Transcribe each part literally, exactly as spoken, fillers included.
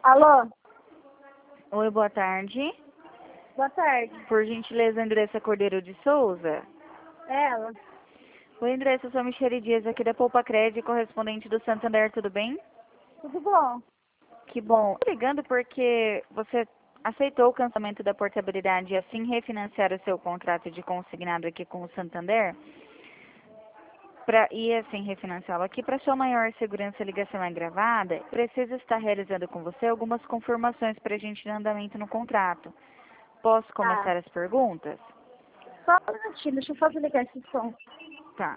Alô? Oi, boa tarde. Boa tarde. Por gentileza, Andressa Cordeiro de Souza. Ela? Oi, Andressa, eu sou a Michele Dias aqui da Poupa Crédito, correspondente do Santander, tudo bem? Tudo bom? Que bom. Tô ligando porque você aceitou o cancelamento da portabilidade e assim refinanciar o seu contrato de consignado aqui com o Santander. Pra, e assim refinanciá-lo aqui, para sua maior segurança, a ligação é gravada. Preciso estar realizando com você algumas confirmações para a gente dar andamento no contrato. Posso Tá. começar as perguntas? Só um minutinho, deixa eu só ligar esse som. Tá.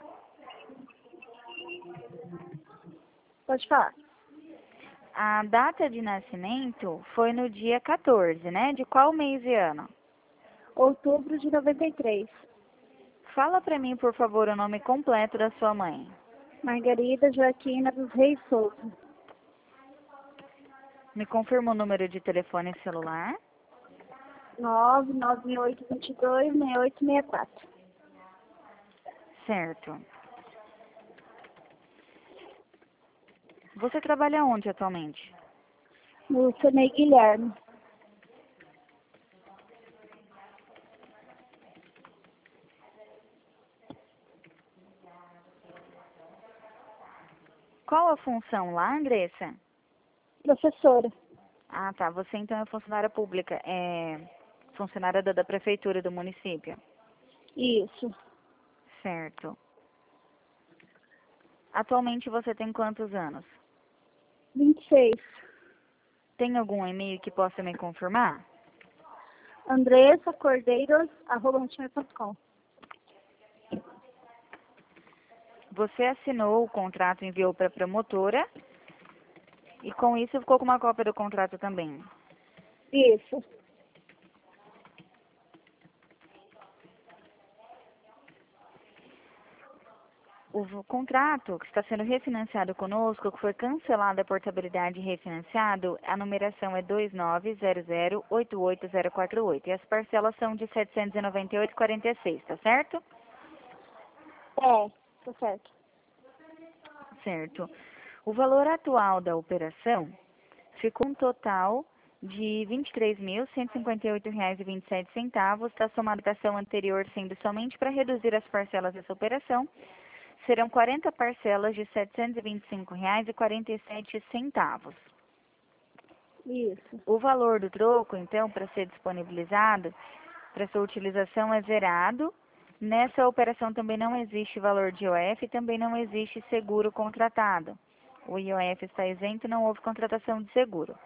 Pode falar. A data de nascimento foi no dia quatorze, né? De qual mês e ano? Outubro de noventa e três. Fala pra mim, por favor, o nome completo da sua mãe. Margarida Joaquina dos Reis Souza. Me confirma o número de telefone celular. nove nove oito dois dois, seis oito seis quatro. Certo. Você trabalha onde atualmente? No Senei Guilherme. Qual a função lá, Andressa? Professora. Ah, tá. Você então é funcionária pública, é funcionária da, da prefeitura do município. Isso. Certo. Atualmente você tem quantos anos? vinte e seis. Tem algum e-mail que possa me confirmar? Andressa Cordeiros, arroba hotmail ponto com. Você assinou o contrato e enviou para a promotora e com isso ficou com uma cópia do contrato também. Isso. O contrato que está sendo refinanciado conosco, que foi cancelada a portabilidade e refinanciado, a numeração é dois nove zero zero oito oito zero quatro oito e as parcelas são de setecentos e noventa e oito reais e quarenta e seis centavos, tá certo? É, tá certo. Certo. O valor atual da operação ficou um total de vinte e três mil cento e cinquenta e oito reais e vinte e sete centavos, está somada a operação anterior sendo somente para reduzir as parcelas dessa operação. Serão quarenta parcelas de setecentos e vinte e cinco reais e quarenta e sete centavos. Isso. O valor do troco, então, para ser disponibilizado para sua utilização é zerado. Nessa operação também não existe valor de I O F e também não existe seguro contratado. O I O F está isento, não houve contratação de seguro.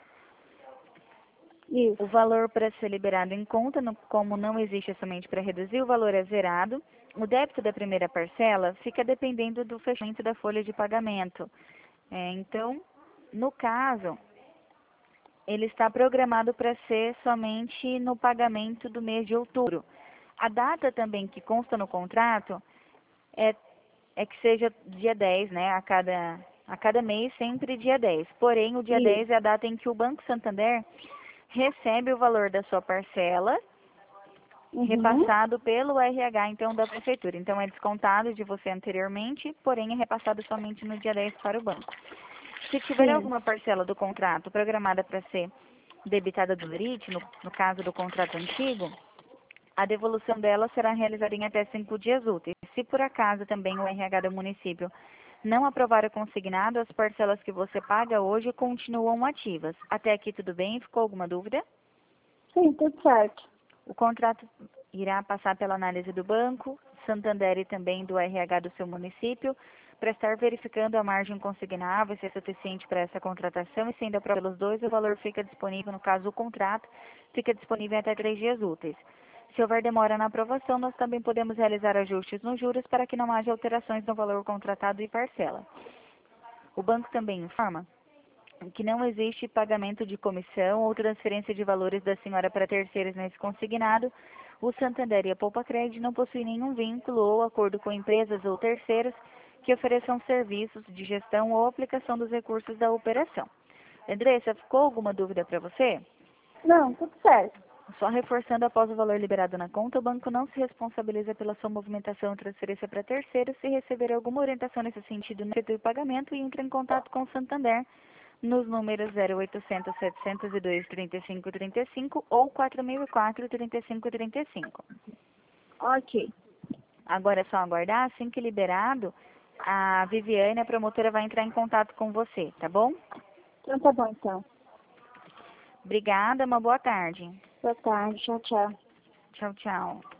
Isso. O valor para ser liberado em conta, no, como não existe somente para reduzir, o valor é zerado. O débito da primeira parcela fica dependendo do fechamento da folha de pagamento. É, então, no caso, ele está programado para ser somente no pagamento do mês de outubro. A data também que consta no contrato é, é que seja dia dez, né? A cada, a cada mês, sempre dia dez. Porém, o dia Isso. dez é a data em que o Banco Santander recebe o valor da sua parcela Uhum. repassado pelo R H, então, da prefeitura. Então, é descontado de você anteriormente, porém é repassado somente no dia dez para o banco. Se tiver Sim. alguma parcela do contrato programada para ser debitada do L R I T, no, no caso do contrato antigo, a devolução dela será realizada em até cinco dias úteis. Se por acaso também o R H do município não aprovar o consignado, as parcelas que você paga hoje continuam ativas. Até aqui tudo bem? Ficou alguma dúvida? Sim, tudo certo. O contrato irá passar pela análise do banco, Santander e também do R H do seu município, para estar verificando a margem consignável, se é suficiente para essa contratação e sendo aprovado pelos dois, o valor fica disponível, no caso o contrato, fica disponível em até três dias úteis. Se houver demora na aprovação, nós também podemos realizar ajustes nos juros para que não haja alterações no valor contratado e parcela. O banco também informa que não existe pagamento de comissão ou transferência de valores da senhora para terceiros nesse consignado. O Santander e a Poupa Crédito não possuem nenhum vínculo ou acordo com empresas ou terceiros que ofereçam serviços de gestão ou aplicação dos recursos da operação. Andressa, ficou alguma dúvida para você? Não, tudo certo. Só reforçando, após o valor liberado na conta, o banco não se responsabiliza pela sua movimentação ou transferência para terceiros. Se receber alguma orientação nesse sentido, no efeito de pagamento e entre em contato com o Santander nos números zero oitocentos, setecentos e dois, trinta e cinco, trinta e cinco ou quatro mil e quatro, trinta e cinco, trinta e cinco. Ok. Agora é só aguardar, assim que liberado, a Viviane, a promotora, vai entrar em contato com você, tá bom? Então tá bom, então. Obrigada, uma boa tarde. Boa tarde. Tchau, tchau. Tchau, tchau.